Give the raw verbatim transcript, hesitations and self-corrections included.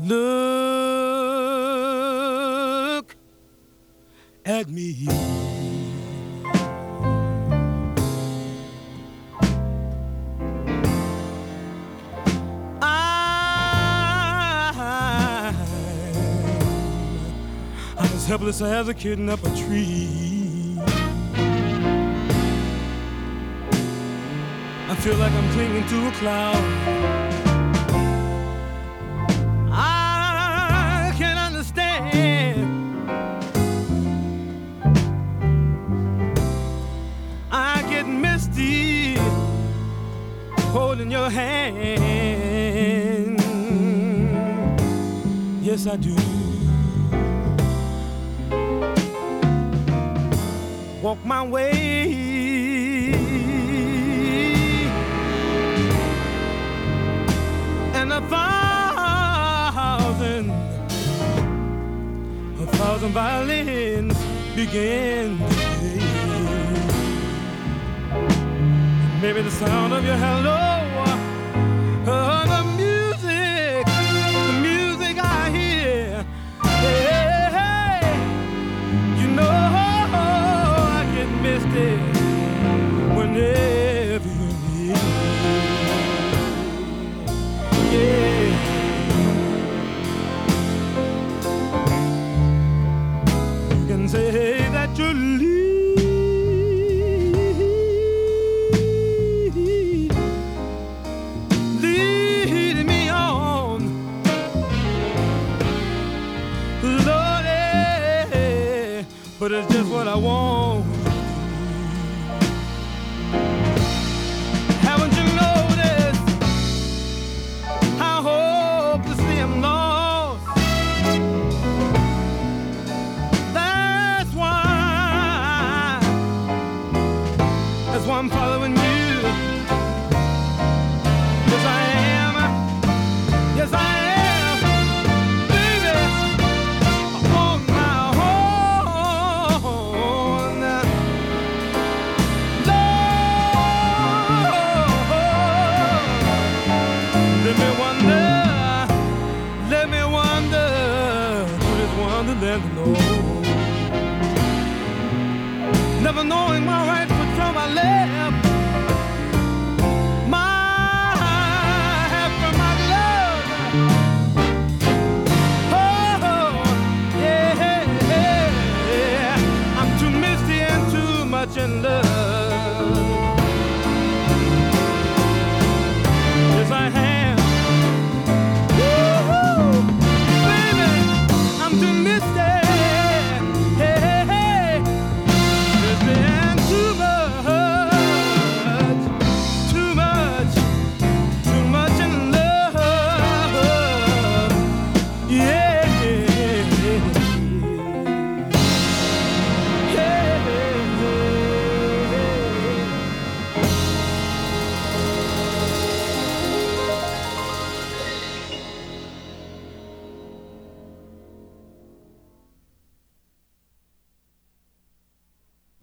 Look at me. I, I'm as helpless as a kitten up a tree. I feel like I'm clinging to a cloud. I can't understand. I get misty holding your hand. Yes, I do. Walk my way, and a thousand, a thousand violins begin to play. Maybe the sound of your hello, uh, the music, the music I hear. Hey, hey, you know I get misty whenever you're near. Yeah. You can say that you leave. But it's just what I want. Haven't you noticed how hopelessly I'm lost? That's why, that's why I'm following you. Yes, I am. Yes, I am. Let me wonder, let me wonder, to this wonderland alone. Never knowing my right foot from my left,